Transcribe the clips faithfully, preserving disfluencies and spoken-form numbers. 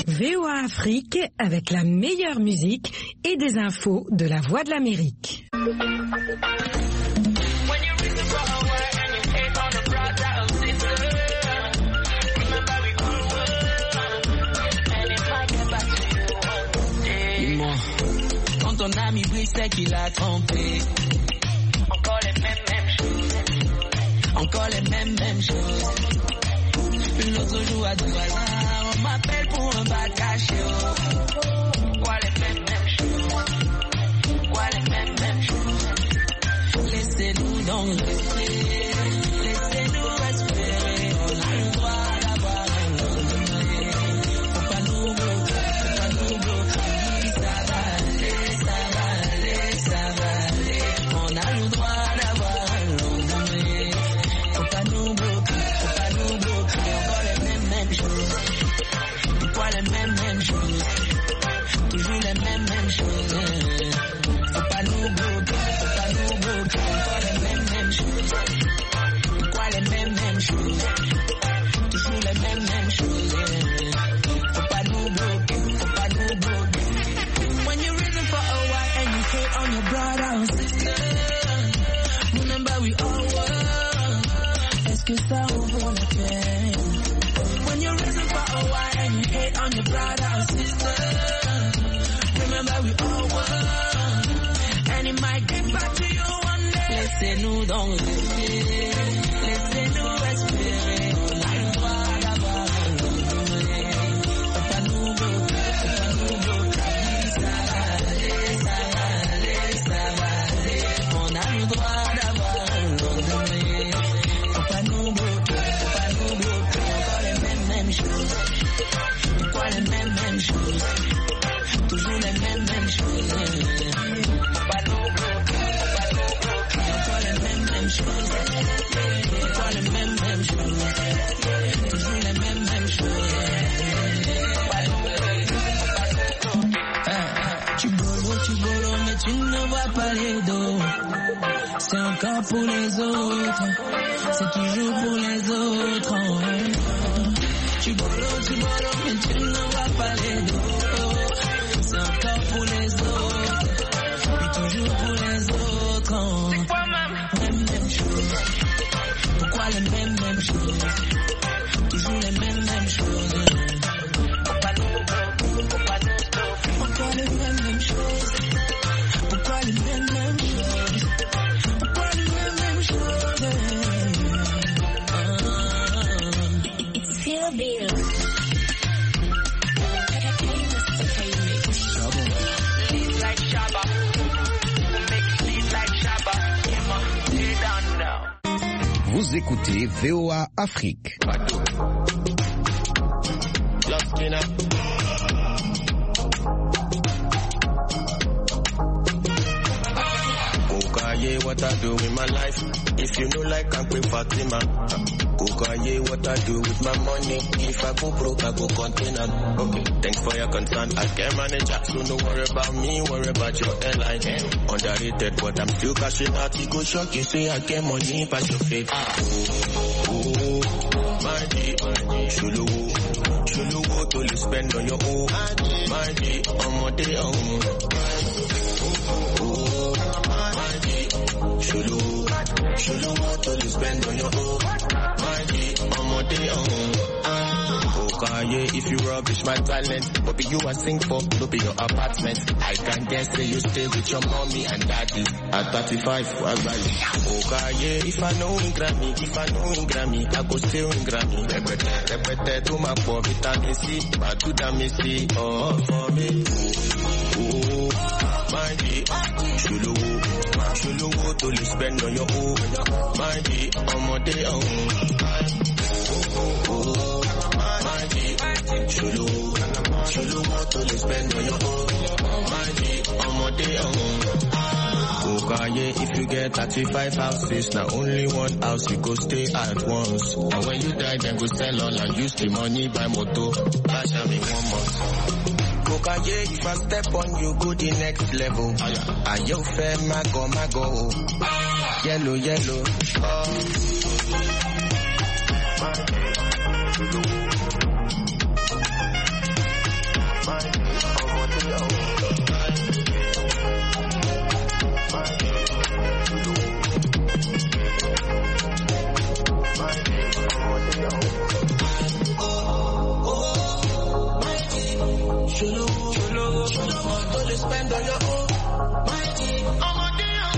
V O A Afrique avec la meilleure musique et des infos de la Voix de l'Amérique. Dis-moi, quand ton ami brille, c'est qu'il a trompé. Encore les mêmes, mêmes choses. Encore les mêmes, mêmes choses. Une autre joue à Douala, on m'appelle pour un bal caché. Quoi les mêmes, mêmes choses? Quoi les mêmes, mêmes choses? Laissez-nous donc rester. Laissez-nous respirer. On a le droit d'avoir un lendemain. Faut pas nous bloquer, faut pas nous bloquer. Ça va aller, ça va aller, ça va aller. On a le droit d'avoir un lendemain. Faut pas nous bloquer, faut pas nous bloquer. Encore les mêmes, mêmes choses. Pourquoi les mêmes, mêmes choses? Toujours les mêmes, mêmes choses. Faut pas nous bloquer, faut pas nous bloquer. Encore les mêmes, mêmes choses. Pourquoi les mêmes, mêmes choses? Toujours les mêmes, mêmes choses. Faut pas nous bloquer, faut pas nous bloquer. When you reason for a while and you hate on your brother or sister, remember we all were. Est-ce que ça en vaut la peine? When you reason for a while and you hate on your brother or sister, remember we all were. And it might get back to you one day. Laissez-nous donc rester. Laissez-nous respirer. On a le droit d'avoir un lendemain. Faut pas nous bloquer, faut pas nous bloquer. Ça va aller, ça va aller, ça va aller. On a le droit d'avoir un lendemain. Faut pas nous bloquer, faut pas nous bloquer. Encore les mêmes, mêmes choses. Pourquoi les mêmes, mêmes choses? Toujours les mêmes, mêmes choses. Faut pas nous bloquer, faut pas nous bloquer. Encore les mêmes, mêmes choses. Pourquoi les mêmes, mêmes choses? Toujours les mêmes, mêmes choses. Faut pas nous bloquer, faut pas nous bloquer. Tu bolo, tu bolo, mais tu ne vois pas les dos. C'est encore pour les autres. C'est toujours pour les autres. Tu bolo, tu bolo, mais tu ne vois pas les dos. C'est encore pour les autres. Puis toujours pour les autres. C'est quoi même? Même, même chose. Pourquoi les mêmes, mêmes choses? Toujours les mêmes, mêmes choses. Faut pas nous bloquer, faut pas nous bloquer. Pourquoi les mêmes, mêmes choses? Pourquoi les mêmes, mêmes choses? Pourquoi les mêmes, mêmes choses? Feel beer. Lead like Shabba. Make lead like Shabba. Emma, lay down now. Vous écoutez V O A Afrique. Kukaye, what I do with my life. If you know like I'm with Fatima. Kukaye, what I do with my money. If I go broke, I go container. Okay, thanks for your concern. I can manage that, so don't worry about me, worry about your airline. Underrated, but I'm still cashing out. You go shock, you say I get money, pass your faith. Oh, oh, my G, Shulu, Shulu, to you spend on your own. My G, on my day, on. Oh, my G, Shulu, Shulu, to you spend on your own. My G, on my day, on. Okay, if you rubbish my talent, what be you a sing for? No be your apartment. I can guess say you stay with your mommy and daddy. At thirty-five, what value? Okay, if I know in Grammy, if I know in Grammy, I go still in Grammy. Repete, repete, to my poor vitamin C, but to the missy, oh, for me. Oh, my G, Shulu, Shulu, to you spend on your own. My G, on my day, oh. Oh, my G, Shulu, Shulu, what to you spend on your own. My G, on my day, oh. Okay, if you get thirty-five houses, now only one house you go stay at once. And when you die, then go sell all and use the money buy motor. Cash me one month. Kokaye, if I step on you, go the next level. Are you fair, mago, mago? Yellow, yellow. Oh. Shulu, shulu, shulu, what to spend on your own. My G, I'm a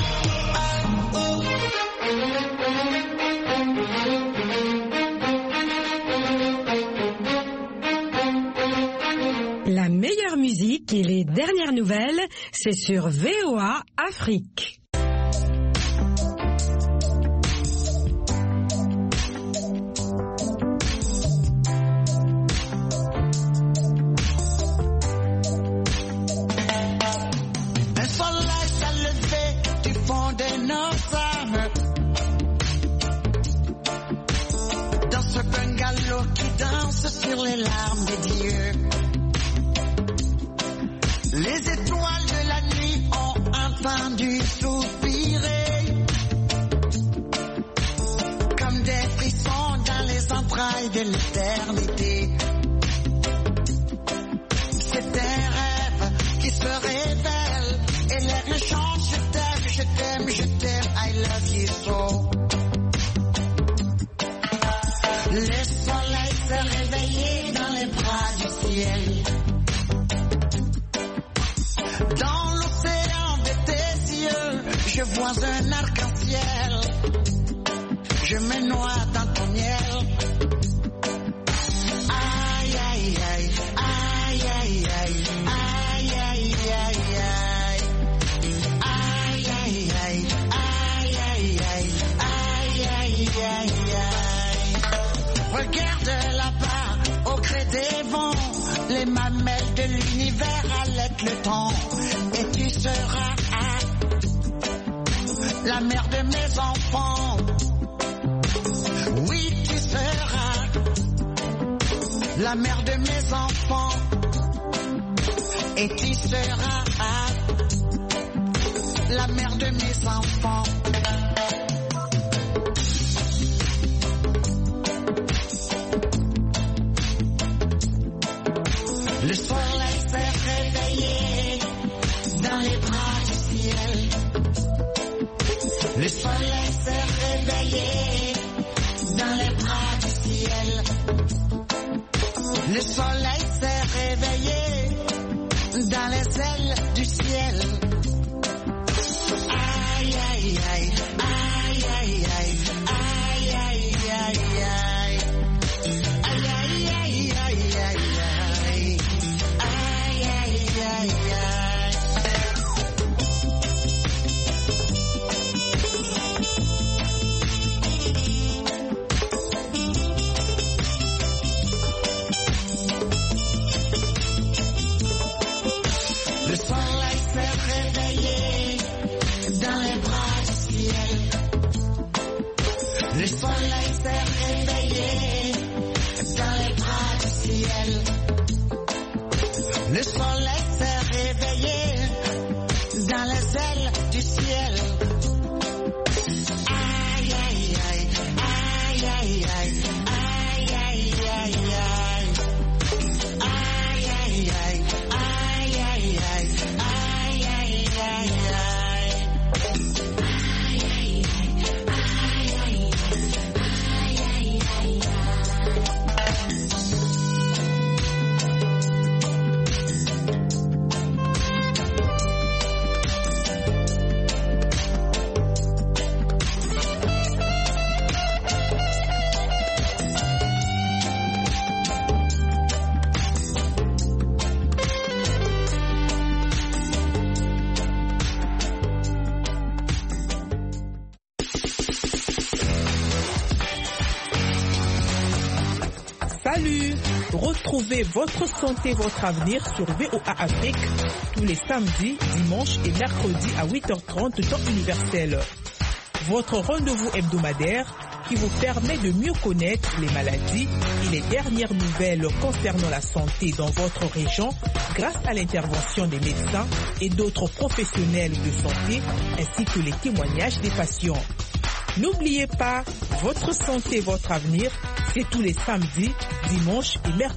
La meilleure musique et les dernières nouvelles, c'est sur V O A Afrique. Un soleil s'est levé du fond de nos âmes. Dans ce bungalow qui danse sur les larmes des dieux. Les étoiles de la nuit ont entendu soupirer comme des frissons dans les entrailles de l'éternité. C'est un rêve qui se révèle et l'air change. Je t'aime, je t'aime, je t'aime, I love you so. Le soleil s'est réveillé dans les bras du ciel. Dans l'océan de tes yeux, je vois un arc-en-ciel. Je me noie dans ton miel. Aïe, aïe, aïe, aïe, aïe, aïe, aïe, aïe, aïe, aïe. Aïe, aïe, aïe, aïe, aïe, aïe, aïe, aïe, aïe. Regarde là-bas, au gré des vents, les mamelles de l'univers allaitent le temps. Et tu seras la mère de mes enfants. Oui, tu seras la mère de mes enfants. Et tu seras la mère de mes enfants. Le soleil s'est réveillé dans les bras du ciel. Le soleil s'est réveillé dans les bras du ciel. Le soleil s'est réveillé dans les ailes du ciel. Aïe, aïe, aïe, aïe, aïe, aïe, aïe, aïe, aïe, aïe. Aïe, aïe, aïe, aïe, aïe, aïe, aïe, aïe, aïe. Le soleil s'est réveillé dans les bras du ciel. Le soleil s'est réveillé dans les bras du ciel. Le soleil s'est réveillé dans les ailes du ciel. Aïe, aïe, aïe, aïe, aïe, aïe, aïe, aïe, aïe, aïe. Aïe, aïe, aïe, aïe, aïe, aïe, aïe, aïe, aïe, aïe. Salut! Retrouvez votre santé, votre avenir sur V O A Afrique tous les samedis, dimanches et mercredis à huit heures trente temps universel. Votre rendez-vous hebdomadaire qui vous permet de mieux connaître les maladies et les dernières nouvelles concernant la santé dans votre région grâce à l'intervention des médecins et d'autres professionnels de santé ainsi que les témoignages des patients. N'oubliez pas, votre santé, votre avenir, c'est tous les samedis, dimanches et mercredis.